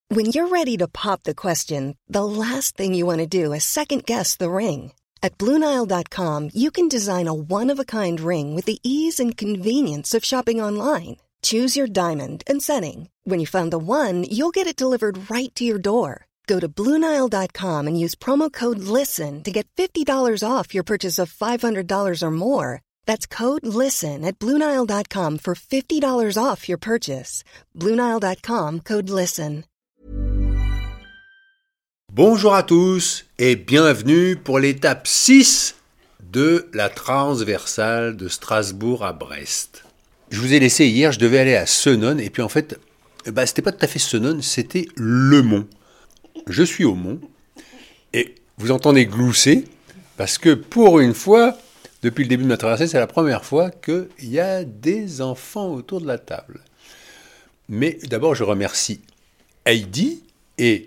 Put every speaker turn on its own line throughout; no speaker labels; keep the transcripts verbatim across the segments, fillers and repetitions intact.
When you're ready to pop the question, the last thing you want to do is second-guess the ring. At Blue Nile dot com, you can design a one-of-a-kind ring with the ease and convenience of shopping online. Choose your diamond and setting. When you find the one, you'll get it delivered right to your door. Go to Blue Nile dot com and use promo code LISTEN to get fifty dollars off your purchase of five hundred dollars or more. That's code LISTEN at Blue Nile dot com for fifty dollars off your purchase. Blue Nile dot com, code LISTEN.
Bonjour à tous et bienvenue pour l'étape six de la transversale de Strasbourg à Brest. Je vous ai laissé hier, je devais aller à Senones et puis en fait, bah, c'était pas tout à fait Senones, c'était Le Mont. Je suis au Mont et vous entendez glousser parce que pour une fois, depuis le début de ma traversée, c'est la première fois qu'il y a des enfants autour de la table. Mais d'abord, je remercie Heidi et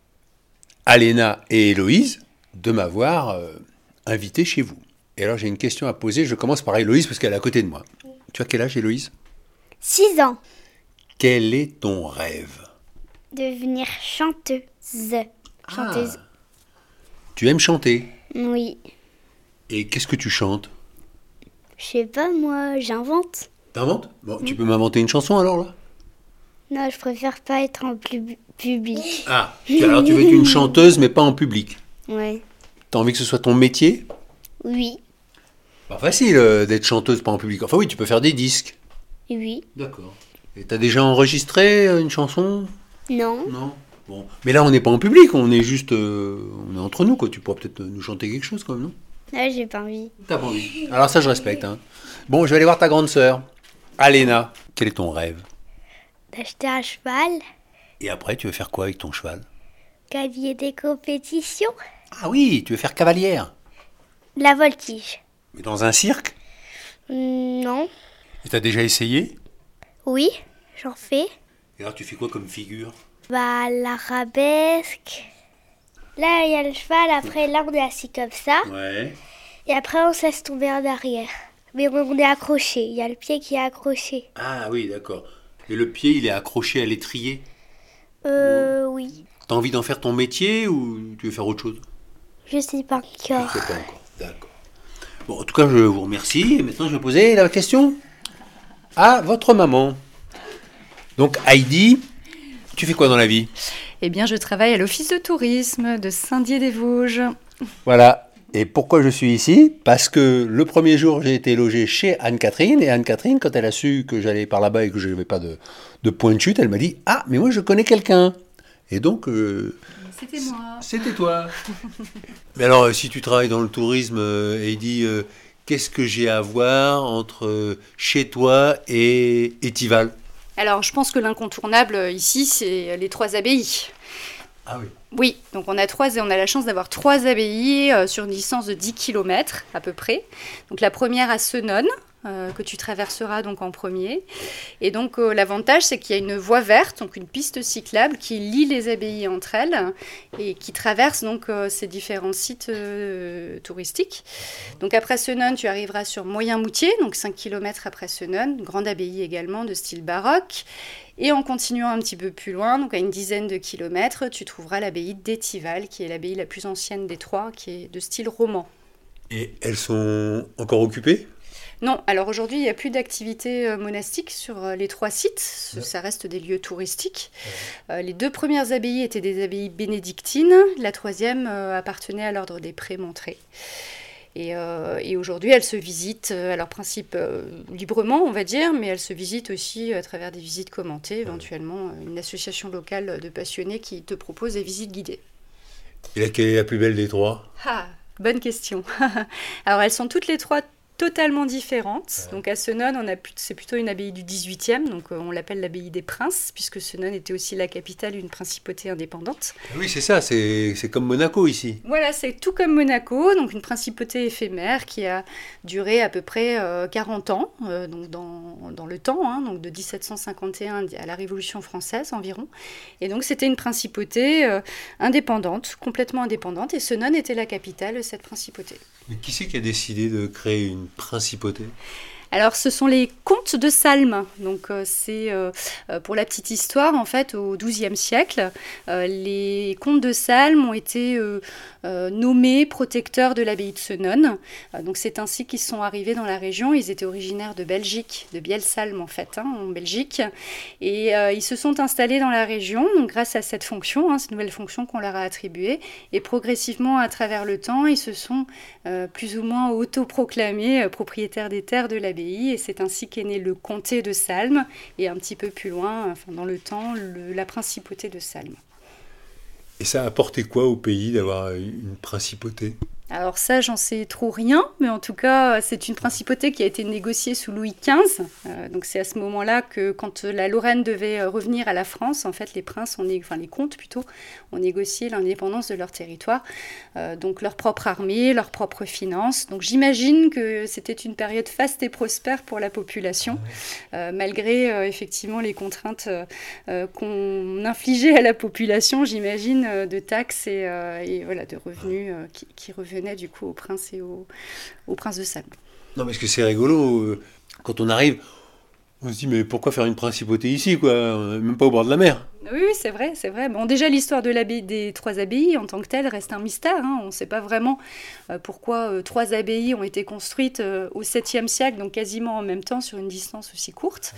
Alena et Héloïse de m'avoir euh, invité chez vous. Et alors j'ai une question à poser, je commence par Héloïse parce qu'elle est à côté de moi. Tu as quel âge, Héloïse ?
six ans.
Quel est ton rêve ?
Devenir chanteuse. Chanteuse.
Ah, tu aimes chanter ?
Oui.
Et qu'est-ce que tu chantes ?
Je sais pas, moi, j'invente.
T'inventes ? Bon, tu peux m'inventer une chanson alors là ?
Non, je préfère pas être en pub- public.
Ah, alors tu veux être une chanteuse mais pas en public.
Ouais.
T'as envie que ce soit ton métier ?
Oui.
Pas facile euh, d'être chanteuse pas en public. Enfin oui, tu peux faire des disques.
Oui.
D'accord. Et t'as déjà enregistré euh, une chanson ?
Non.
Non. Bon. Mais là, on n'est pas en public, on est juste... euh, on est entre nous, quoi. Tu pourras peut-être nous chanter quelque chose, quand même, non ?
Là, j'ai pas envie.
T'as pas envie. Alors ça, je respecte. Hein. Bon, je vais aller voir ta grande sœur. Alena, quel est ton rêve ?
D'acheter un cheval,
Et après, tu veux faire quoi avec ton cheval ?
gagner des compétitions,
Ah oui, tu veux faire cavalière.
la voltige.
Mais dans un cirque ?
Hmm, Non.
Et t'as déjà essayé ?
Oui, j'en fais.
Et alors, tu fais quoi comme figure ?
Bah, l'arabesque. Là, il y a le cheval, après, là, on est assis comme ça.
Ouais.
Et après, on se laisse tomber en arrière. Mais on est accroché, il y a le pied qui est accroché.
Ah oui, d'accord. Et le pied, il est accroché à l'étrier.
Euh, oui.
T'as envie d'en faire ton métier ou tu veux faire autre chose ?
Je sais pas
Je
encore.
sais pas encore. D'accord. Bon, en tout cas, je vous remercie. Et maintenant, je vais poser la question à votre maman. Donc, Heidi, tu fais quoi dans la vie ?
Eh bien, je travaille à l'office de tourisme de Saint-Dié-des-Vosges.
Voilà. Et pourquoi je suis ici ? Parce que le premier jour, j'ai été logé chez Anne-Catherine. Et Anne-Catherine, quand elle a su que j'allais par là-bas et que je n'avais pas de, de point de chute, elle m'a dit « Ah, mais moi, je connais quelqu'un !» Et donc... euh,
C'était moi.
C'était toi. Mais alors, euh, si tu travailles dans le tourisme, euh, Heidi, euh, qu'est-ce que j'ai à voir entre euh, chez toi et Étival ?
Alors, je pense que l'incontournable euh, ici, c'est les trois abbayes.
Ah oui.
Oui, donc on a trois, on a la chance d'avoir trois abbayes euh, sur une distance de dix kilomètres à peu près. Donc la première à Senones, euh, que tu traverseras donc en premier. Et donc euh, l'avantage, c'est qu'il y a une voie verte, donc une piste cyclable qui lie les abbayes entre elles et qui traverse donc euh, ces différents sites euh, touristiques. Donc après Senones, tu arriveras sur Moyenmoutier, donc cinq kilomètres après Senones, une grande abbaye également de style baroque. Et en continuant un petit peu plus loin, donc à une dizaine de kilomètres, tu trouveras l'abbaye d'Étival, qui est l'abbaye la plus ancienne des trois, qui est de style roman.
Et elles sont encore occupées ?
Non, alors aujourd'hui, il n'y a plus d'activité euh, monastique sur euh, les trois sites. Ouais. Ça reste des lieux touristiques. Ouais. Euh, les deux premières abbayes étaient des abbayes bénédictines. La troisième euh, appartenait à l'ordre des Prémontrés. Et, euh, et aujourd'hui, elles se visitent à leur principe euh, librement, on va dire, mais elles se visitent aussi à travers des visites commentées, éventuellement une association locale de passionnés qui te propose des visites guidées.
Et laquelle est la plus belle des trois ?
Ah, bonne question. Alors, elles sont toutes les trois totalement différentes. Donc à Senones, on a, c'est plutôt une abbaye du dix-huitième, donc euh, on l'appelle l'abbaye des Princes, puisque Senones était aussi la capitale d'une principauté indépendante.
Oui, c'est ça, c'est, c'est comme Monaco ici.
Voilà, c'est tout comme Monaco, donc une principauté éphémère qui a duré à peu près euh, quarante ans, euh, donc dans, dans le temps, hein, donc de dix-sept cent cinquante et un à la Révolution française environ. Et donc c'était une principauté euh, indépendante, complètement indépendante, et Senones était la capitale de cette principauté.
Mais qui c'est qui a décidé de créer une principauté ?
Alors, ce sont les contes de Salm. Donc, euh, c'est euh, pour la petite histoire, en fait, au douzième siècle, euh, les contes de Salm ont été euh, euh, nommés protecteurs de l'abbaye de Senones. Euh, donc, c'est ainsi qu'ils sont arrivés dans la région. Ils étaient originaires de Belgique, de Bielsalm, en fait, hein, en Belgique. Et euh, ils se sont installés dans la région, donc grâce à cette fonction, hein, cette nouvelle fonction qu'on leur a attribuée. Et progressivement, à travers le temps, ils se sont euh, plus ou moins autoproclamés euh, propriétaires des terres de l'abbaye. Et c'est ainsi qu'est né le comté de Salm, et un petit peu plus loin, enfin, dans le temps, le, la principauté de Salm.
Et ça a apporté quoi au pays d'avoir une principauté ?
Alors ça, j'en sais trop rien, mais en tout cas, c'est une principauté qui a été négociée sous Louis quinze. Euh, donc c'est à ce moment-là que, quand la Lorraine devait revenir à la France, en fait, les princes, ont né... enfin les comtes plutôt, ont négocié l'indépendance de leur territoire, euh, donc leur propre armée, leurs propres finances. Donc j'imagine que c'était une période faste et prospère pour la population, euh, malgré euh, effectivement les contraintes euh, qu'on infligeait à la population, j'imagine, euh, de taxes et, euh, et voilà, de revenus euh, qui, qui revenaient du coup au prince et au, au prince de Salm.
Non, parce que c'est rigolo, euh, quand on arrive, on se dit, mais pourquoi faire une principauté ici, quoi, même pas au bord de la mer ?
Oui, oui, c'est vrai, c'est vrai. Bon, déjà, l'histoire de l'abbaye, des trois abbayes en tant que telle reste un mystère. Hein. On ne sait pas vraiment euh, pourquoi euh, trois abbayes ont été construites euh, au septième siècle, donc quasiment en même temps, sur une distance aussi courte.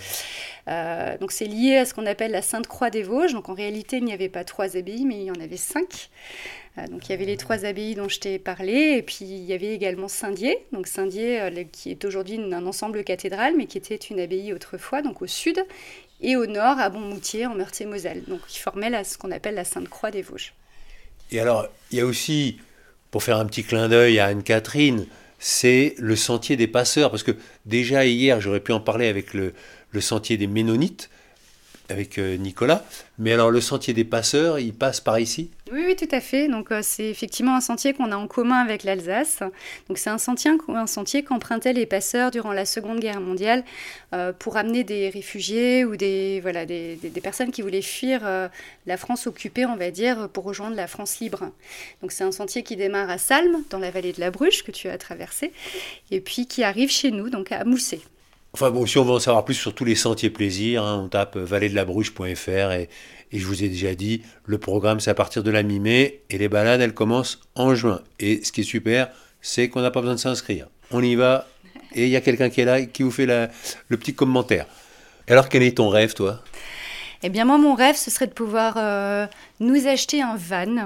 Euh, donc c'est lié à ce qu'on appelle la Sainte-Croix des Vosges. Donc en réalité, il n'y avait pas trois abbayes, mais il y en avait cinq. Euh, donc il y avait les trois abbayes dont je t'ai parlé, et puis il y avait également Saint-Dié, donc Saint-Dié euh, qui est aujourd'hui un ensemble cathédral, mais qui était une abbaye autrefois, donc au sud, et au nord, à Bonmoutier, en Meurthe-et-Moselle. Donc il formait la, ce qu'on appelle la Sainte-Croix des Vosges.
Et alors, il y a aussi, pour faire un petit clin d'œil à Anne-Catherine, c'est le sentier des passeurs, parce que déjà hier, j'aurais pu en parler avec le, le sentier des Ménonites, avec euh, Nicolas, mais alors le sentier des passeurs, il passe par ici ?
Oui, oui, tout à fait. Donc, euh, c'est effectivement un sentier qu'on a en commun avec l'Alsace. Donc, c'est un sentier, un sentier qu'empruntaient les passeurs durant la Seconde Guerre mondiale euh, pour amener des réfugiés ou des, voilà, des, des, des personnes qui voulaient fuir euh, la France occupée, on va dire, pour rejoindre la France libre. Donc, c'est un sentier qui démarre à Salm, dans la vallée de la Bruche, que tu as traversé, et puis qui arrive chez nous, donc à Mousset.
Enfin bon, si on veut en savoir plus sur tous les sentiers plaisir, hein, on tape vallée de la bruche point f r et, et je vous ai déjà dit, le programme c'est à partir de la mi-mai et les balades elles commencent en juin. Et ce qui est super, c'est qu'on n'a pas besoin de s'inscrire. On y va et il y a quelqu'un qui est là et qui vous fait la, le petit commentaire. Et alors quel est ton rêve toi ?
Eh bien moi mon rêve ce serait de pouvoir euh, nous acheter un van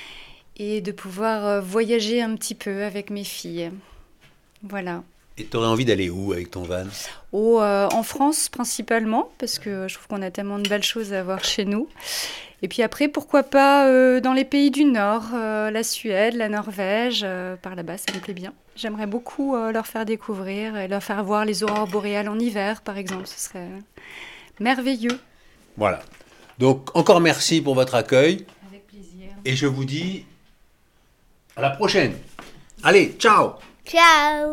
et de pouvoir euh, voyager un petit peu avec mes filles. Voilà.
Et tu aurais envie d'aller où avec ton van ?
Oh, euh, en France principalement, parce que je trouve qu'on a tellement de belles choses à voir chez nous. Et puis après, pourquoi pas euh, dans les pays du Nord, euh, la Suède, la Norvège, euh, par là-bas, ça me plaît bien. J'aimerais beaucoup euh, leur faire découvrir et leur faire voir les aurores boréales en hiver, par exemple. Ce serait merveilleux.
Voilà. Donc, encore merci pour votre accueil.
Avec plaisir.
Et je vous dis à la prochaine. Allez, ciao !
Ciao.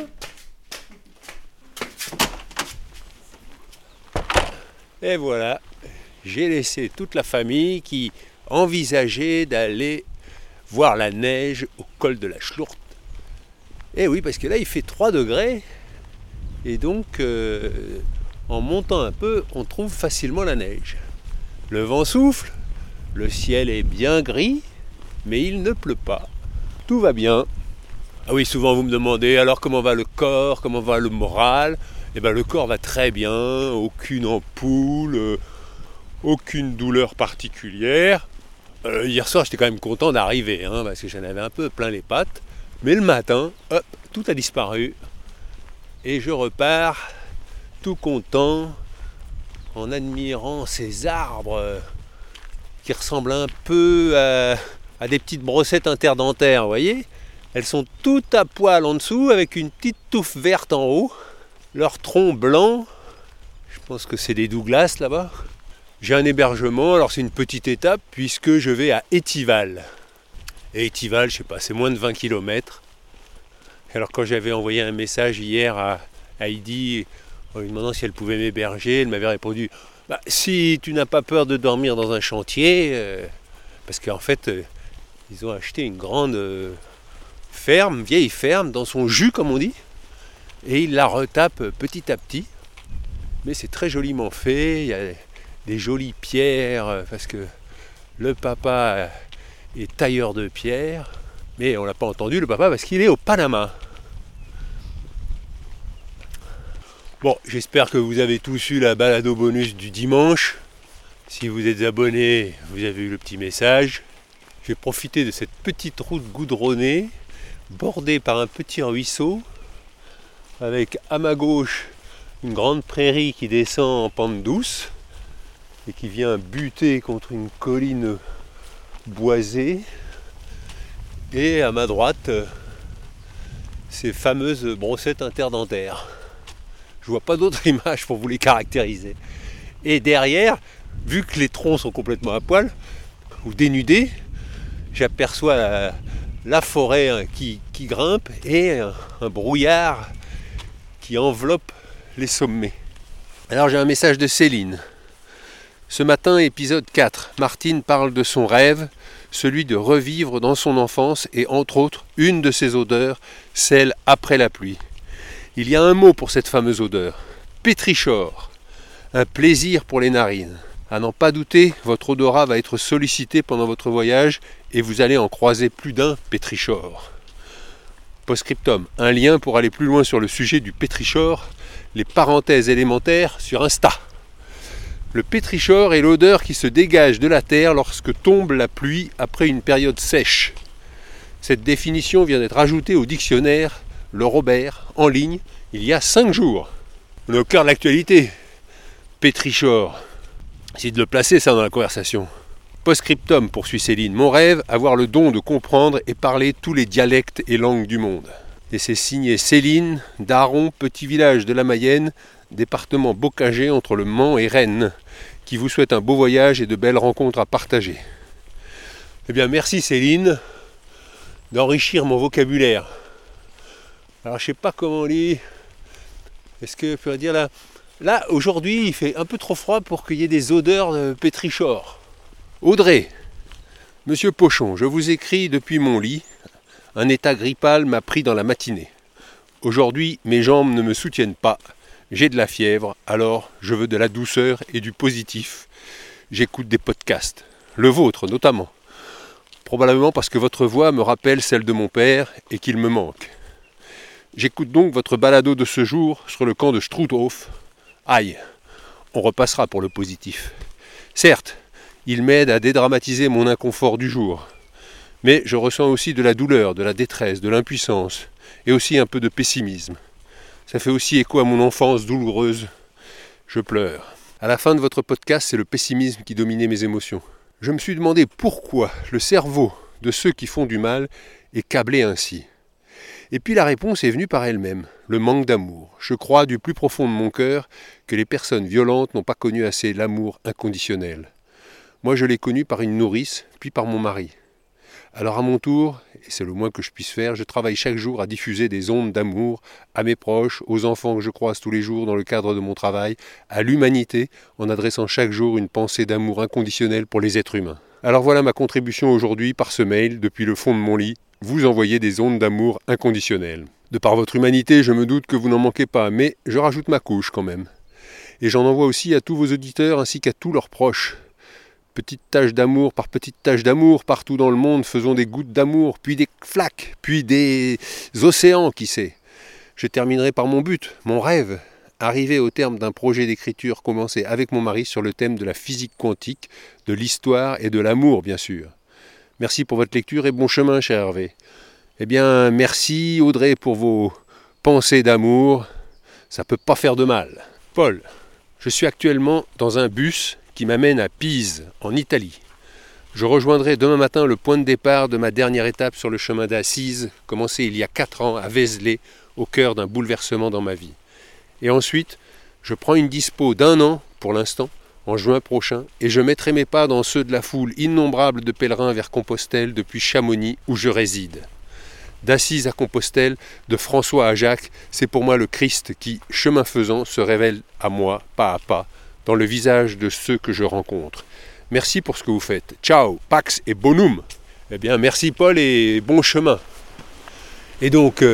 Et voilà, j'ai laissé toute la famille qui envisageait d'aller voir la neige au col de la Schlourte. Et oui, parce que là il fait trois degrés, et donc euh, en montant un peu, on trouve facilement la neige. Le vent souffle, le ciel est bien gris, mais il ne pleut pas. Tout va bien. Ah oui, souvent vous me demandez, alors comment va le corps, comment va le moral ? Eh ben, le corps va très bien, aucune ampoule, euh, aucune douleur particulière. Euh, hier soir, j'étais quand même content d'arriver, hein, parce que j'en avais un peu plein les pattes. Mais le matin, hop, tout a disparu. Et je repars tout content, en admirant ces arbres euh, qui ressemblent un peu à, à des petites brossettes interdentaires, vous voyez ? Elles sont toutes à poil en dessous, avec une petite touffe verte en haut. Leur tronc blanc, je pense que c'est des Douglas là-bas. J'ai un hébergement, alors c'est une petite étape puisque je vais à Étival. Et Étival, je sais pas, c'est moins de vingt kilomètres. Alors quand j'avais envoyé un message hier à Heidi en lui demandant si elle pouvait m'héberger, elle m'avait répondu bah, si tu n'as pas peur de dormir dans un chantier, euh, parce qu'en fait euh, ils ont acheté une grande euh, ferme, vieille ferme, dans son jus comme on dit. et il la retape petit à petit. Mais c'est très joliment fait, il y a des jolies pierres, parce que le papa est tailleur de pierre, mais on l'a pas entendu le papa parce qu'il est au Panama. Bon, j'espère que vous avez tous eu la balado bonus du dimanche. Si vous êtes abonné, vous avez eu le petit message. Je vais profiter de cette petite route goudronnée, bordée par un petit ruisseau, avec à ma gauche une grande prairie qui descend en pente douce et qui vient buter contre une colline boisée. Et à ma droite, ces fameuses brossettes interdentaires. Je vois pas d'autre image pour vous les caractériser. Et derrière, vu que les troncs sont complètement à poil ou dénudés, j'aperçois la, la forêt qui, qui grimpe et un, un brouillard qui enveloppe les sommets. Alors j'ai un message de Céline. Ce matin, épisode quatre, Martine parle de son rêve, celui de revivre dans son enfance et entre autres, une de ses odeurs, celle après la pluie. Il y a un mot pour cette fameuse odeur, pétrichor, un plaisir pour les narines. À n'en pas douter, votre odorat va être sollicité pendant votre voyage et vous allez en croiser plus d'un pétrichor. Postscriptum, un lien pour aller plus loin sur le sujet du pétrichor, les parenthèses élémentaires sur Insta. Le pétrichor est l'odeur qui se dégage de la terre lorsque tombe la pluie après une période sèche. Cette définition vient d'être ajoutée au dictionnaire Le Robert, en ligne, il y a cinq jours. On est au cœur de l'actualité. Pétrichor. Essayez de le placer ça dans la conversation. Postscriptum, poursuit Céline. Mon rêve, avoir le don de comprendre et parler tous les dialectes et langues du monde. Et c'est signé Céline, d'Aron, petit village de la Mayenne, département bocagé entre le Mans et Rennes, qui vous souhaite un beau voyage et de belles rencontres à partager. Eh bien, merci Céline d'enrichir mon vocabulaire. Alors je sais pas comment on lit. Est-ce que je pourrais dire là Là aujourd'hui il fait un peu trop froid pour qu'il y ait des odeurs de pétrichor. Audrey, Monsieur Pochon, je vous écris depuis mon lit. Un état grippal m'a pris dans la matinée. Aujourd'hui mes jambes ne me soutiennent pas. J'ai de la fièvre, alors je veux de la douceur et du positif. J'écoute des podcasts, le vôtre notamment. Probablement parce que votre voix me rappelle celle de mon père et qu'il me manque. J'écoute donc votre balado de ce jour sur le camp de Struthof. Aïe, on repassera pour le positif. Certes, il m'aide à dédramatiser mon inconfort du jour. Mais je ressens aussi de la douleur, de la détresse, de l'impuissance, et aussi un peu de pessimisme. Ça fait aussi écho à mon enfance douloureuse. Je pleure. À la fin de votre podcast, c'est le pessimisme qui dominait mes émotions. Je me suis demandé pourquoi le cerveau de ceux qui font du mal est câblé ainsi. Et puis la réponse est venue par elle-même, le manque d'amour. Je crois du plus profond de mon cœur que les personnes violentes n'ont pas connu assez l'amour inconditionnel. Moi je l'ai connu par une nourrice, puis par mon mari. Alors à mon tour, et c'est le moins que je puisse faire, je travaille chaque jour à diffuser des ondes d'amour à mes proches, aux enfants que je croise tous les jours dans le cadre de mon travail, à l'humanité, en adressant chaque jour une pensée d'amour inconditionnel pour les êtres humains. Alors voilà ma contribution aujourd'hui par ce mail, depuis le fond de mon lit. Vous envoyez des ondes d'amour inconditionnelles. De par votre humanité, je me doute que vous n'en manquez pas, mais je rajoute ma couche quand même. Et j'en envoie aussi à tous vos auditeurs ainsi qu'à tous leurs proches. Petite tache d'amour par petite tache d'amour, partout dans le monde, faisons des gouttes d'amour, puis des flaques, puis des océans, qui sait. Je terminerai par mon but, mon rêve, arriver au terme d'un projet d'écriture commencé avec mon mari sur le thème de la physique quantique, de l'histoire et de l'amour, bien sûr. Merci pour votre lecture et bon chemin, cher Hervé. Eh bien, merci Audrey pour vos pensées d'amour. Ça peut pas faire de mal. Paul, je suis actuellement dans un bus qui m'amène à Pise, en Italie. Je rejoindrai demain matin le point de départ de ma dernière étape sur le chemin d'Assise, commencé il y a quatre ans à Vézelay, au cœur d'un bouleversement dans ma vie. Et ensuite, je prends une dispo d'un an, pour l'instant, en juin prochain, et je mettrai mes pas dans ceux de la foule innombrable de pèlerins vers Compostelle depuis Chamonix où je réside. D'Assise à Compostelle, de François à Jacques, c'est pour moi le Christ qui, chemin faisant, se révèle à moi, pas à pas, dans le visage de ceux que je rencontre. Merci pour ce que vous faites. Ciao, Pax et Bonum. Eh bien, merci Paul et bon chemin. Et donc, euh,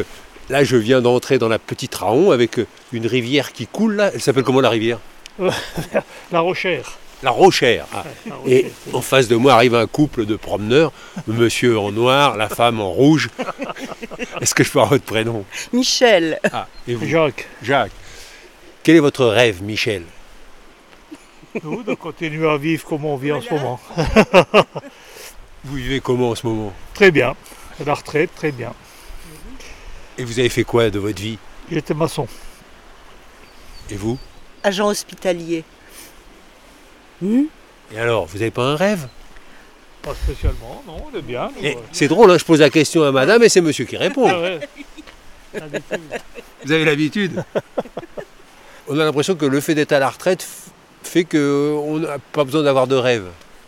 Là, je viens d'entrer dans la petite Raon avec une rivière qui coule là. Elle s'appelle comment la rivière?
La Rochère.
La Rochère. Ah.
Ouais, la Rochère.
Et en face de moi arrive un couple de promeneurs, monsieur en noir, la femme en rouge. Est-ce que je peux avoir votre prénom?
Michel.
Ah, et vous?
Jacques.
Jacques. Quel est votre rêve, Michel?
Nous, de continuer à vivre comme on vit en ce moment.
Vous vivez comment en ce moment?
Très bien. À la retraite, très bien.
Et vous avez fait quoi de votre vie?
J'étais maçon.
Et vous?
Agent hospitalier. Hmm?
Et alors, vous n'avez pas un rêve?
Pas spécialement, non, on est bien. nous,
Et
euh.
c'est drôle, hein, je pose la question à madame et c'est monsieur qui répond.
Ah ouais. D'habitude.
Vous avez l'habitude. On a l'impression que le fait d'être à la retraite f- fait qu'on n'a pas besoin d'avoir de rêve.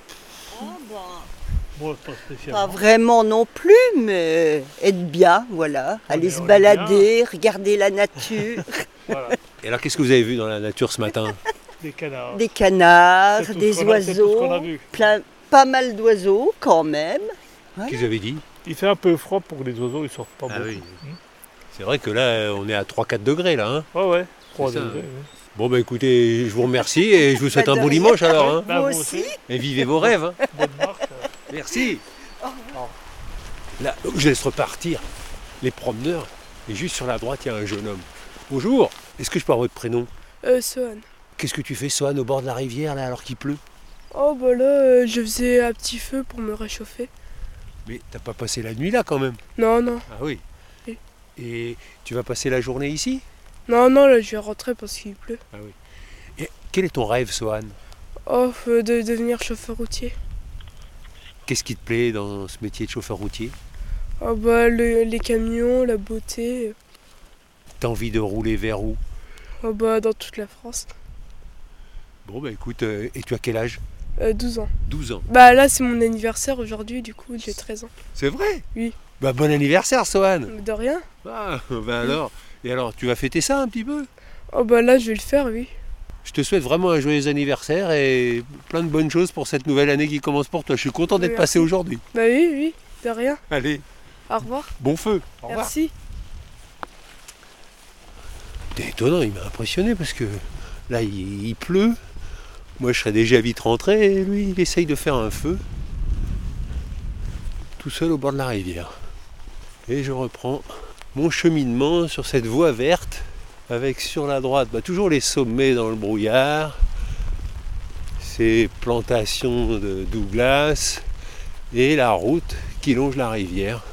Moi, pas
Pas
spécialement.
vraiment non plus, mais être bien, voilà. Aller
est-
se
on est
balader, regarder la nature,
Voilà.
Et alors, qu'est-ce que vous avez vu dans la nature ce matin?
Des canards.
des canards,
C'est tout
des
ce qu'on a- c'est tout ce qu'on a
oiseaux,
vu.
plein, pas mal d'oiseaux quand même.
Qu'est-ce que vous avez dit?
Il fait un peu froid pour que les oiseaux ils sortent pas
Ah
beaucoup.
oui. C'est vrai que là, on est à trois quatre degrés là. Hein.
Ouais, ouais. trois
ça,
degrés,
hein.
oui.
Bon, bah écoutez, je vous remercie et je vous souhaite
Pas
un
de
bon
rien.
dimanche alors. Hein.
Bah,
Vous
vous
aussi.
aussi.
Et vivez vos rêves. Hein.
Bonne marche. euh.
Merci. Là, je laisse repartir les promeneurs. Et juste sur la droite, il y a un jeune homme. Bonjour. Est-ce que je peux avoir votre prénom?
Euh, Sohan.
Qu'est-ce que tu fais, Sohan, au bord de la rivière, là, alors qu'il pleut?
Oh bah là, euh, je faisais un petit feu pour me réchauffer.
Mais t'as pas passé la nuit là, quand même?
Non, non.
Ah oui.
Oui.
Et tu vas passer la journée ici?
Non, non, là, je vais rentrer parce qu'il pleut.
Ah oui. Et quel est ton rêve, Sohan?
Oh, euh, de devenir chauffeur routier.
Qu'est-ce qui te plaît dans ce métier de chauffeur routier?
Oh bah, le- les camions, la beauté.
T'as envie de rouler vers où?
Oh bah, dans toute la France.
Bon, bah écoute, euh, et tu as quel âge?
Euh, douze ans.
douze ans.
Bah là, c'est mon anniversaire aujourd'hui, du coup, j'ai treize ans.
C'est vrai?
Oui.
Bah bon anniversaire, Sohan.
De rien.
Ah, bah alors. Et alors, tu vas fêter ça un petit peu?
Oh bah là, je vais le faire, oui.
Je te souhaite vraiment un joyeux anniversaire et plein de bonnes choses pour cette nouvelle année qui commence pour toi. Je suis content d'être
Merci.
passé aujourd'hui.
Bah oui, oui, de rien.
Allez,
Au revoir.
bon feu. Au revoir.
Merci.
C'est étonnant, il m'a impressionné parce que là, il, il pleut. Moi, je serais déjà vite rentré et lui, il essaye de faire un feu. Tout seul au bord de la rivière. Et je reprends mon cheminement sur cette voie verte avec sur la droite bah, toujours les sommets dans le brouillard, ces plantations de Douglas et la route qui longe la rivière.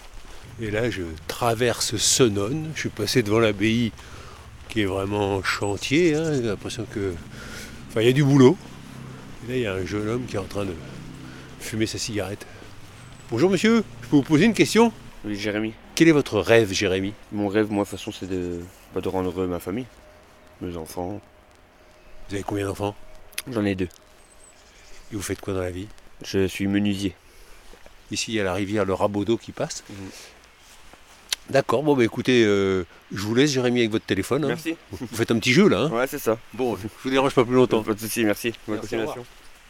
Et là, je traverse Senones. Je suis passé devant l'abbaye qui est vraiment en chantier. Hein. J'ai l'impression que... Enfin, il y a du boulot. Et là, il y a un jeune homme qui est en train de fumer sa cigarette. Bonjour monsieur, je peux vous poser une question?
Oui, Jérémy.
Quel est votre rêve, Jérémy?
Mon rêve, moi, de toute façon, c'est de, bah, de rendre heureux ma famille, mes enfants.
Vous avez combien d'enfants?
J'en ai deux.
Et vous faites quoi dans la vie?
Je suis menuisier.
Ici, il y a la rivière, le Rabodeau qui passe.
Mhm.
D'accord, bon bah écoutez, euh, je vous laisse Jérémy avec votre téléphone. Hein.
Merci.
Vous faites un petit jeu là. Hein.
Ouais, c'est ça.
Bon, je vous dérange pas plus longtemps.
Pas de soucis, merci. Bonne
Merci,
continuation.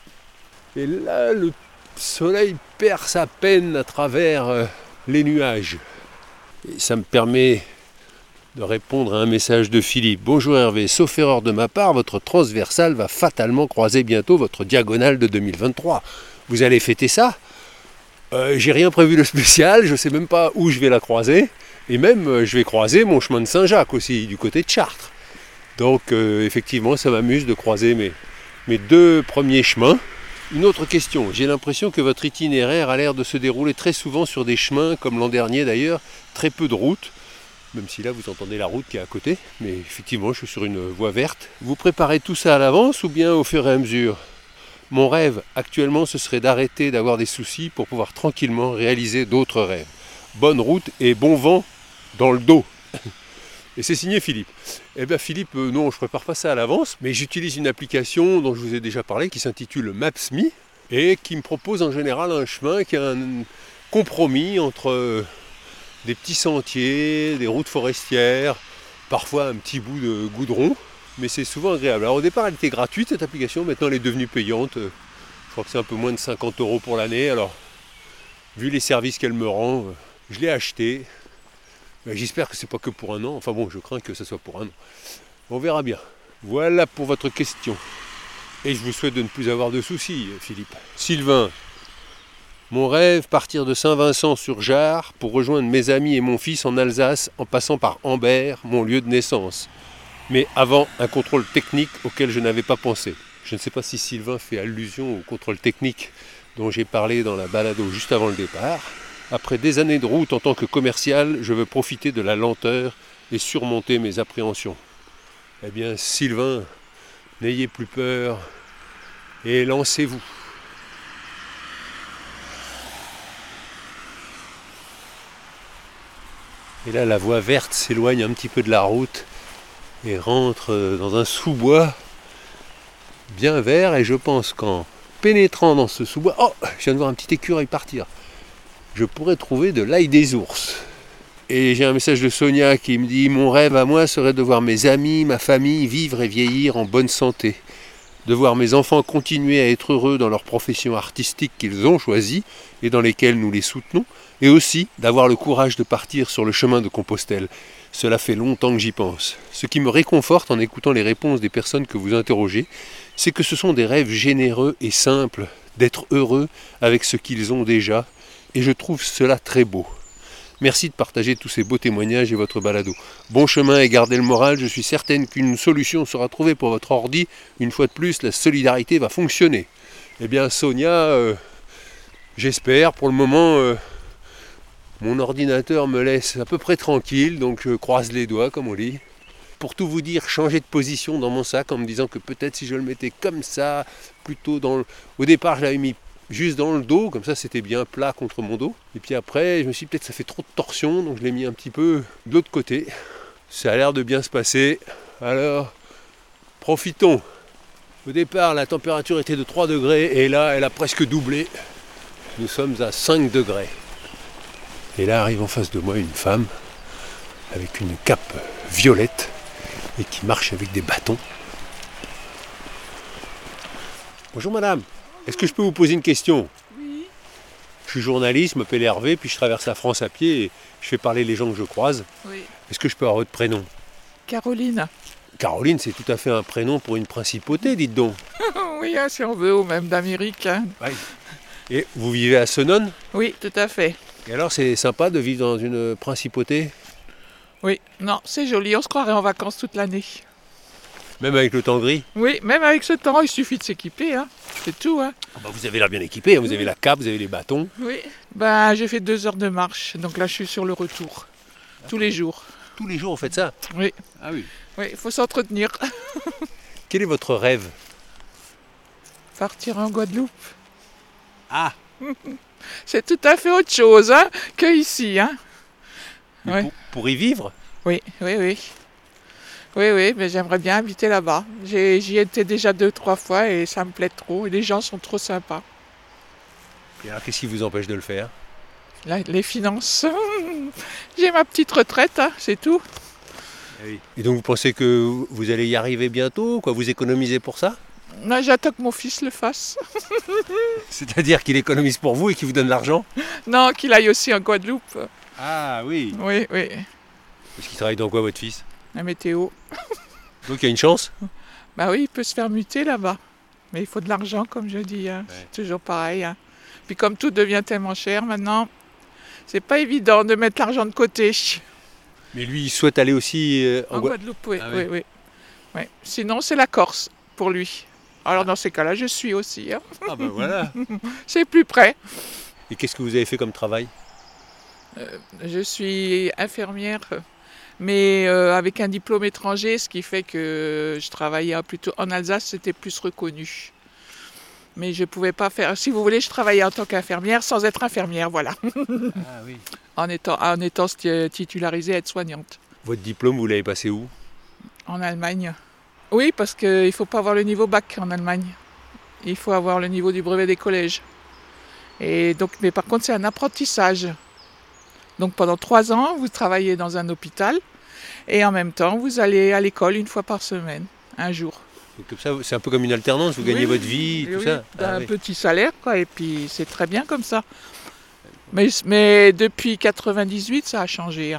Et là, le soleil perd sa peine à travers euh, les nuages. Et ça me permet de répondre à un message de Philippe. Bonjour Hervé, sauf erreur de ma part, votre transversale va fatalement croiser bientôt votre diagonale de deux mille vingt-trois. Vous allez fêter ça? euh, J'ai rien prévu de spécial, je sais même pas où je vais la croiser. Et même, euh, je vais croiser mon chemin de Saint-Jacques aussi, du côté de Chartres. Donc, euh, effectivement, ça m'amuse de croiser mes, mes deux premiers chemins. Une autre question, j'ai l'impression que votre itinéraire a l'air de se dérouler très souvent sur des chemins, comme l'an dernier d'ailleurs, très peu de routes, même si là vous entendez la route qui est à côté, mais effectivement je suis sur une voie verte. Vous préparez tout ça à l'avance ou bien au fur et à mesure? Mon rêve actuellement ce serait d'arrêter d'avoir des soucis pour pouvoir tranquillement réaliser d'autres rêves. Bonne route et bon vent dans le dos. Et c'est signé Philippe. Eh bien Philippe, euh, non, je ne prépare pas ça à l'avance, mais j'utilise une application dont je vous ai déjà parlé qui s'intitule Maps.me et qui me propose en général un chemin qui est un compromis entre euh, des petits sentiers, des routes forestières, parfois un petit bout de goudron, mais c'est souvent agréable. Alors au départ elle était gratuite cette application, maintenant elle est devenue payante. Je crois que c'est un peu moins de cinquante euros pour l'année, alors vu les services qu'elle me rend, je l'ai achetée. Ben, j'espère que c'est pas que pour un an. Enfin bon, je crains que ce soit pour un an. On verra bien. Voilà pour votre question. Et je vous souhaite de ne plus avoir de soucis, Philippe. Sylvain, mon rêve, partir de Saint-Vincent-sur-Jard pour rejoindre mes amis et mon fils en Alsace en passant par Ambert, mon lieu de naissance. Mais avant, un contrôle technique auquel je n'avais pas pensé. Je ne sais pas si Sylvain fait allusion au contrôle technique dont j'ai parlé dans la balado juste avant le départ. Après des années de route en tant que commercial, je veux profiter de la lenteur et surmonter mes appréhensions. Eh bien, Sylvain, n'ayez plus peur et lancez-vous. Et là, la voie verte s'éloigne un petit peu de la route et rentre dans un sous-bois bien vert. Et je pense qu'en pénétrant dans ce sous-bois, oh, je viens de voir un petit écureuil partir. Je pourrais trouver de l'ail des ours. Et j'ai un message de Sonia qui me dit « Mon rêve à moi serait de voir mes amis, ma famille vivre et vieillir en bonne santé. De voir mes enfants continuer à être heureux dans leur profession artistique qu'ils ont choisie et dans lesquelles nous les soutenons. Et aussi d'avoir le courage de partir sur le chemin de Compostelle. Cela fait longtemps que j'y pense. Ce qui me réconforte en écoutant les réponses des personnes que vous interrogez, c'est que ce sont des rêves généreux et simples, d'être heureux avec ce qu'ils ont déjà. Et je trouve cela très beau. Merci de partager tous ces beaux témoignages et votre balado. Bon chemin et gardez le moral, je suis certaine qu'une solution sera trouvée pour votre ordi. Une fois de plus, la solidarité va fonctionner. Eh bien Sonia, euh, j'espère, pour le moment, euh, mon ordinateur me laisse à peu près tranquille, donc je croise les doigts comme on dit. Pour tout vous dire, changer de position dans mon sac en me disant que peut-être si je le mettais comme ça, plutôt dans le... Au départ je l'avais mis juste dans le dos, comme ça c'était bien plat contre mon dos. Et puis après, je me suis dit peut-être ça fait trop de torsion, donc je l'ai mis un petit peu de l'autre côté. Ça a l'air de bien se passer, alors profitons. Au départ, la température était de trois degrés, et là, elle a presque doublé. Nous sommes à cinq degrés. Et là arrive en face de moi une femme, avec une cape violette, et qui marche avec des bâtons. Bonjour madame. Est-ce que je peux vous poser une question ?
Oui.
Je suis journaliste, je m'appelle Hervé, puis je traverse la France à pied et je fais parler les gens que je croise.
Oui.
Est-ce que je peux avoir votre prénom ?
Caroline.
Caroline, c'est tout à fait un prénom pour une principauté, dites donc.
Oui, hein, si on veut, ou même d'Amérique. Hein.
Ouais. Et vous vivez à Senones ?
Oui, tout à fait.
Et alors, c'est sympa de vivre dans une principauté ?
Oui, non, c'est joli, on se croirait en vacances toute l'année.
Même avec le temps gris ?
Oui, même avec ce temps, il suffit de s'équiper, hein. C'est tout. Hein.
Ah bah vous avez l'air bien équipé, hein. Vous avez la cape, vous avez les bâtons.
Oui, ben, j'ai fait deux heures de marche, donc là je suis sur le retour, tous les jours.
Tous les jours, vous faites ça ?
Oui.
Ah oui.
Oui, il faut s'entretenir.
Quel est votre rêve ?
Partir en Guadeloupe.
Ah.
C'est tout à fait autre chose hein, que ici. Hein.
Ouais. Pour, pour y vivre ?
Oui, oui, oui. Oui, oui, mais j'aimerais bien habiter là-bas. J'ai, j'y étais déjà deux, trois fois et ça me plaît trop. Et les gens sont trop sympas.
Et alors, qu'est-ce qui vous empêche de le faire ?
Là, les finances. J'ai ma petite retraite, hein, c'est tout.
Et donc, vous pensez que vous allez y arriver bientôt, quoi ? Vous économisez pour ça ?
Là, j'attends que mon fils le fasse.
C'est-à-dire qu'il économise pour vous et qu'il vous donne l'argent ?
Non, qu'il aille aussi en Guadeloupe.
Ah oui.
Oui, oui.
Parce qu'il travaille dans quoi, votre fils ?
La météo.
Donc il y a une chance ?
Bah oui, il peut se faire muter là-bas. Mais il faut de l'argent, comme je dis. Hein. Ouais. C'est toujours pareil. Hein. Puis comme tout devient tellement cher maintenant, c'est pas évident de mettre l'argent de côté.
Mais lui, il souhaite aller aussi euh,
en, en Guadeloupe. Oui, ah, oui, oui. oui. Sinon, c'est la Corse pour lui. Alors dans ces cas-là, je suis aussi. Hein.
Ah ben voilà.
C'est plus près.
Et qu'est-ce que vous avez fait comme travail ?
euh, Je suis infirmière. Mais euh, avec un diplôme étranger, ce qui fait que je travaillais plutôt en Alsace, c'était plus reconnu. Mais je ne pouvais pas faire... Si vous voulez, je travaillais en tant qu'infirmière sans être infirmière, voilà.
Ah oui.
En étant, en étant titularisée aide-soignante.
Votre diplôme, vous l'avez passé où ?
En Allemagne. Oui, parce qu'il ne faut pas avoir le niveau bac en Allemagne. Il faut avoir le niveau du brevet des collèges. Et donc, mais par contre, c'est un apprentissage. Donc pendant trois ans, vous travaillez dans un hôpital et en même temps, vous allez à l'école une fois par semaine, un jour.
Et comme ça, c'est un peu comme une alternance, vous gagnez
oui,
votre vie, tout
oui,
ça.
Ah, un
oui.
petit salaire, quoi, et puis c'est très bien comme ça. Mais, mais depuis quatre-vingt-dix-huit, ça a changé. Hein.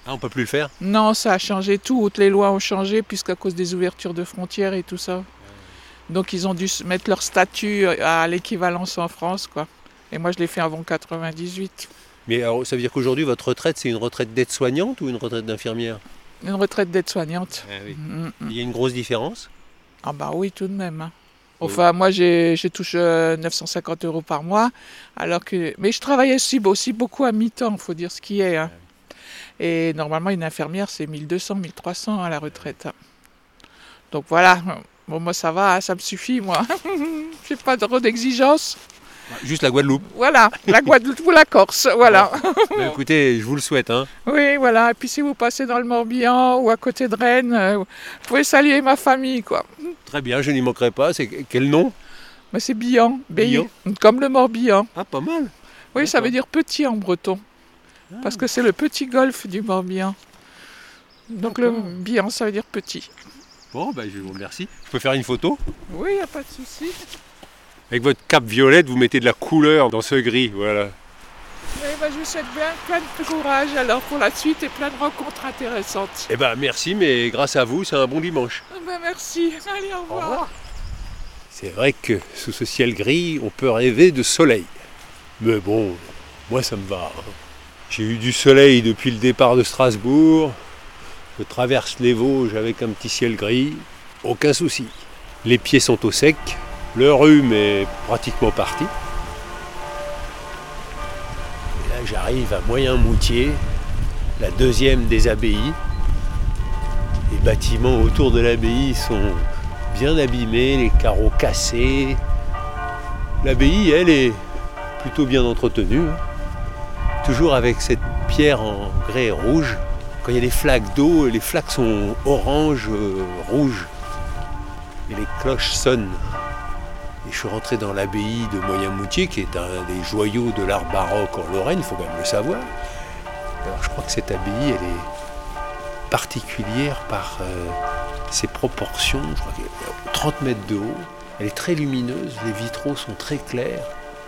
Ah, on peut plus le faire?
Non, ça a changé tout. Toutes les lois ont changé puisqu'à cause des ouvertures de frontières et tout ça. Donc ils ont dû mettre leur statut à l'équivalence en France, quoi. Et moi, je l'ai fait avant quatre-vingt-dix-huit.
Mais alors, ça veut dire qu'aujourd'hui, votre retraite, c'est une retraite d'aide-soignante ou une retraite d'infirmière?
Une retraite d'aide-soignante.
Ah oui.
Mm-mm.
Il y a une grosse différence?
Ah bah oui, tout de même. Hein.
Oui.
Enfin, moi, j'ai, je touche euh, neuf cent cinquante euros par mois. Alors que... Mais je travaille aussi, aussi beaucoup à mi-temps, il faut dire ce qui est. Hein. Et normalement, une infirmière, c'est mille deux cents, mille trois cents à la retraite. Hein. Donc voilà, bon, moi ça va, hein, ça me suffit, moi. J'ai pas trop d'exigences.
Juste la Guadeloupe.
Voilà, la Guadeloupe ou la Corse, voilà.
Bah, écoutez, je vous le souhaite. Hein.
Oui, voilà. Et puis si vous passez dans le Morbihan ou à côté de Rennes, euh, vous pouvez saluer ma famille, quoi.
Très bien, je n'y manquerai pas. C'est quel nom?
Mais c'est Bihan,
Bihan.
comme le Morbihan.
Ah, pas mal.
Oui, ça veut dire petit en breton.
Ah.
Parce que c'est le petit golfe du Morbihan. Donc le Bihan, ça veut dire petit.
Bon, bah, je vous remercie. Je peux faire une photo?
Oui, il n'y a pas de souci.
Avec votre cape violette, vous mettez de la couleur dans ce gris, voilà.
Oui, bah, je vous souhaite bien plein de courage alors pour la suite et plein de rencontres intéressantes.
Eh ben, merci, mais grâce à vous, c'est un bon dimanche.
Ah bah, merci. Allez, au revoir. Au revoir.
C'est vrai que sous ce ciel gris, on peut rêver de soleil. Mais bon, moi ça me va. Hein. J'ai eu du soleil depuis le départ de Strasbourg. Je traverse les Vosges avec un petit ciel gris. Aucun souci. Les pieds sont au sec. Le rhume est pratiquement parti. Et là j'arrive à Moyen-Moutier, la deuxième des abbayes. Les bâtiments autour de l'abbaye sont bien abîmés, les carreaux cassés. L'abbaye, elle, est plutôt bien entretenue. Hein. Toujours avec cette pierre en grès rouge. Quand il y a des flaques d'eau, les flaques sont orange, euh, rouge. Et les cloches sonnent. Et je suis rentré dans l'abbaye de Moyen-Moutier, qui est un des joyaux de l'art baroque en Lorraine, il faut quand même le savoir. Alors je crois que cette abbaye, elle est particulière par euh, ses proportions. Je crois qu'elle est trente mètres de haut. Elle est très lumineuse, les vitraux sont très clairs.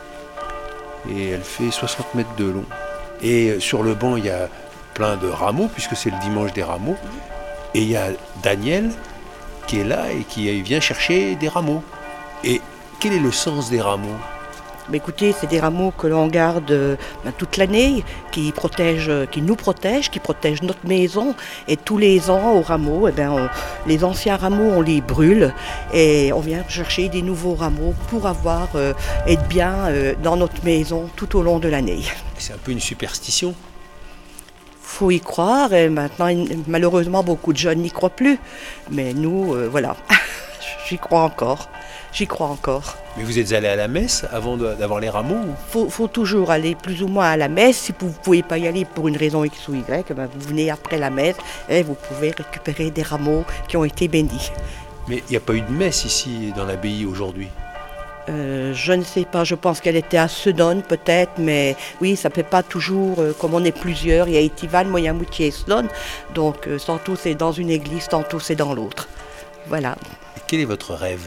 Et elle fait soixante mètres de long. Et sur le banc, il y a plein de rameaux, puisque c'est le dimanche des rameaux. Et il y a Daniel qui est là et qui vient chercher des rameaux. Et quel est le sens des rameaux?
Mais écoutez, c'est des rameaux que l'on garde euh, ben, toute l'année, qui protègent, qui nous protègent, qui protègent notre maison. Et tous les ans, aux rameaux, eh ben, on, les anciens rameaux, on les brûle et on vient chercher des nouveaux rameaux pour avoir, euh, être bien euh, dans notre maison tout au long de l'année.
C'est un peu une superstition.
Faut y croire. Et maintenant, malheureusement, beaucoup de jeunes n'y croient plus. Mais nous, euh, voilà, j'y crois encore. J'y crois encore.
Mais vous êtes allé à la messe avant de, d'avoir les rameaux?
faut, faut toujours aller plus ou moins à la messe. Si vous ne pouvez pas y aller pour une raison X ou Y, ben vous venez après la messe et vous pouvez récupérer des rameaux qui ont été bénis.
Mais il n'y a pas eu de messe ici dans l'abbaye aujourd'hui?
Euh, je ne sais pas, je pense qu'elle était à Sedonne peut-être, mais oui, ça ne fait pas toujours, euh, comme on est plusieurs, il y a Étival, Moyen-Moutier et Sedonne, donc euh, tantôt c'est dans une église, tantôt c'est dans l'autre. Voilà.
Et quel est votre rêve?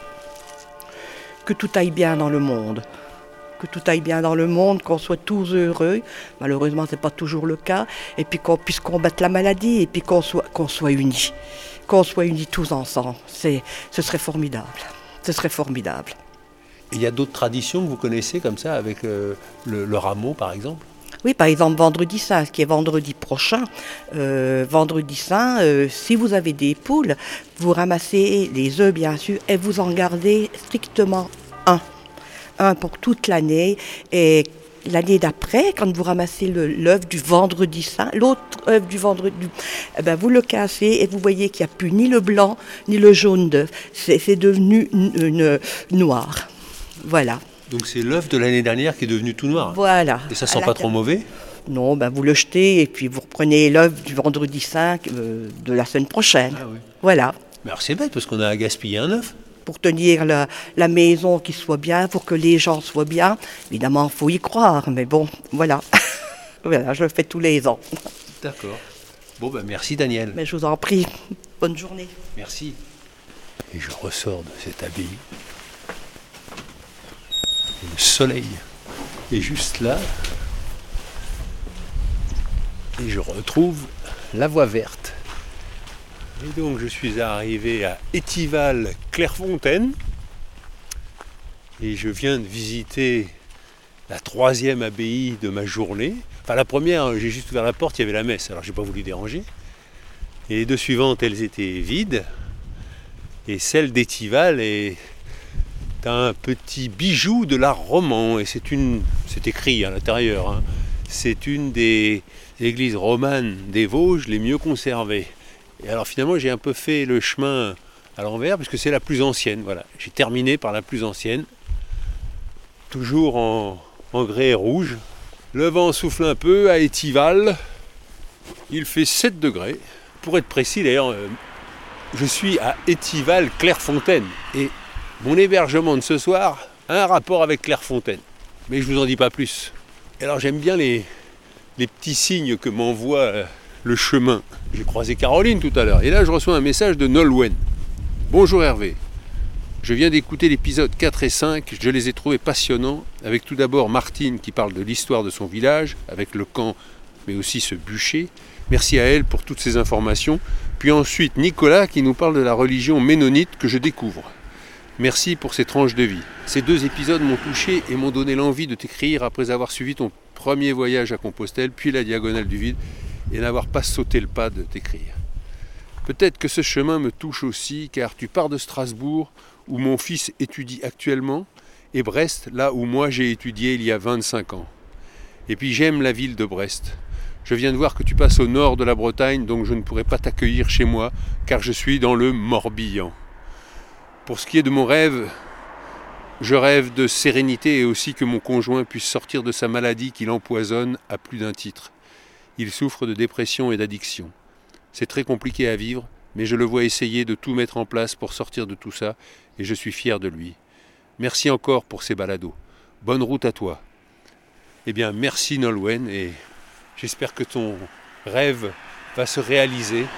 Que tout aille bien dans le monde. Que tout aille bien dans le monde, qu'on soit tous heureux. Malheureusement, ce n'est pas toujours le cas. Et puis qu'on puisse combattre la maladie et puis qu'on soit, qu'on soit unis. Qu'on soit unis tous ensemble. C'est, ce serait formidable. Ce serait formidable.
Il y a d'autres traditions que vous connaissez comme ça, avec euh, le, le rameau par exemple?
Oui, par exemple, vendredi saint, ce qui est vendredi prochain. Euh, vendredi saint, euh, si vous avez des poules, vous ramassez les œufs, bien sûr, et vous en gardez strictement un. Un pour toute l'année. Et l'année d'après, quand vous ramassez le, l'œuf du vendredi saint, l'autre œuf du vendredi, eh ben vous le cassez et vous voyez qu'il n'y a plus ni le blanc, ni le jaune d'œuf. C'est, c'est devenu une, une, noir. Voilà.
Donc c'est l'œuf de l'année dernière qui est devenu tout noir.
Voilà.
Et ça sent pas trop mauvais?
Non, ben vous le jetez et puis vous reprenez l'œuf du vendredi saint euh, de la semaine prochaine.
Ah oui.
Voilà.
Mais alors c'est bête parce qu'on a à gaspiller un œuf.
Pour tenir la, la maison qui soit bien, pour que les gens soient bien, évidemment, il faut y croire. Mais bon, voilà. Voilà, je le fais tous les ans.
D'accord. Bon, ben merci Daniel.
Mais je vous en prie. Bonne journée.
Merci. Et je ressors de cette abbaye. Le soleil est juste là. Et je retrouve la voie verte. Et donc je suis arrivé à Étival Clairefontaine et je viens de visiter la troisième abbaye de ma journée. Enfin la première, j'ai juste ouvert la porte, il y avait la messe, alors j'ai pas voulu déranger. Et les deux suivantes, elles étaient vides. Et celle d'Étival est un petit bijou de l'art roman. Et c'est une, c'est écrit à l'intérieur, hein. C'est une des églises romanes des Vosges les mieux conservées. Et alors finalement, j'ai un peu fait le chemin à l'envers, puisque c'est la plus ancienne. Voilà, j'ai terminé par la plus ancienne. Toujours en, en grès et rouge. Le vent souffle un peu à Étival. Il fait sept degrés. Pour être précis, d'ailleurs, euh, je suis à Étival Clairefontaine. Et mon hébergement de ce soir a un rapport avec Clairefontaine. Mais je ne vous en dis pas plus. Et alors j'aime bien les, les petits signes que m'envoie euh, le chemin. J'ai croisé Caroline tout à l'heure. Et là, je reçois un message de Nolwenn. Bonjour Hervé. Je viens d'écouter l'épisode quatre et cinq. Je les ai trouvés passionnants. Avec tout d'abord Martine qui parle de l'histoire de son village, avec le camp, mais aussi ce bûcher. Merci à elle pour toutes ces informations. Puis ensuite Nicolas qui nous parle de la religion ménonite que je découvre. Merci pour ces tranches de vie. Ces deux épisodes m'ont touché et m'ont donné l'envie de t'écrire après avoir suivi ton premier voyage à Compostelle, puis la Diagonale du Vide, et n'avoir pas sauté le pas de t'écrire. Peut-être que ce chemin me touche aussi, car tu pars de Strasbourg, où mon fils étudie actuellement, et Brest, là où moi j'ai étudié il y a vingt-cinq ans. Et puis j'aime la ville de Brest. Je viens de voir que tu passes au nord de la Bretagne, donc je ne pourrai pas t'accueillir chez moi, car je suis dans le Morbihan. Pour ce qui est de mon rêve, je rêve de sérénité et aussi que mon conjoint puisse sortir de sa maladie qui l'empoisonne à plus d'un titre. Il souffre de dépression et d'addiction. C'est très compliqué à vivre, mais je le vois essayer de tout mettre en place pour sortir de tout ça, et je suis fier de lui. Merci encore pour ces balados. Bonne route à toi. Eh bien, merci Nolwenn, et j'espère que ton rêve va se réaliser.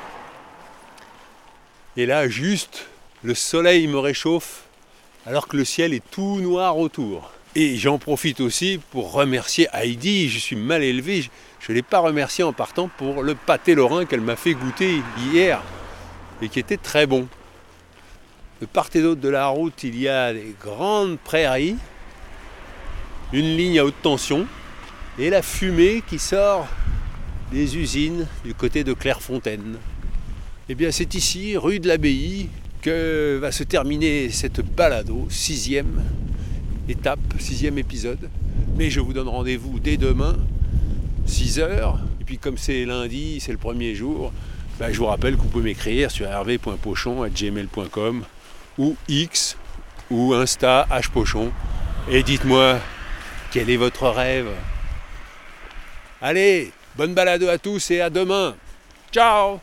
Et là, juste, le soleil me réchauffe, alors que le ciel est tout noir autour. Et j'en profite aussi pour remercier Heidi. Je suis mal élevé, je ne l'ai pas remerciée en partant pour le pâté lorrain qu'elle m'a fait goûter hier, et qui était très bon. De part et d'autre de la route, il y a des grandes prairies, une ligne à haute tension, et la fumée qui sort des usines du côté de Clairefontaine. Eh bien c'est ici, rue de l'Abbaye, que va se terminer cette balado, sixième étape, sixième épisode. Mais je vous donne rendez-vous dès demain, six heures. Et puis comme c'est lundi, c'est le premier jour, ben je vous rappelle que vous pouvez m'écrire sur hervé point pochon arobase gmail point com ou X ou Insta hpochon et dites-moi quel est votre rêve. Allez, bonne balado à tous et à demain. Ciao.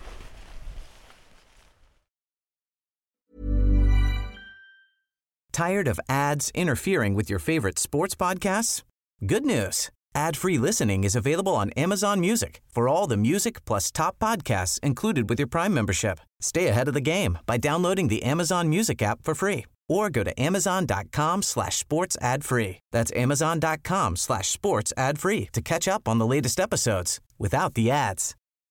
Tired of ads interfering with your favorite sports podcasts? Good news. Ad-free listening is available on Amazon Music for all the music plus top podcasts included with your Prime membership. Stay ahead of the game by downloading the Amazon Music app for free or go to amazon.com slash sports ad free. That's amazon.com slash sports ad free to catch up on the latest episodes without the ads.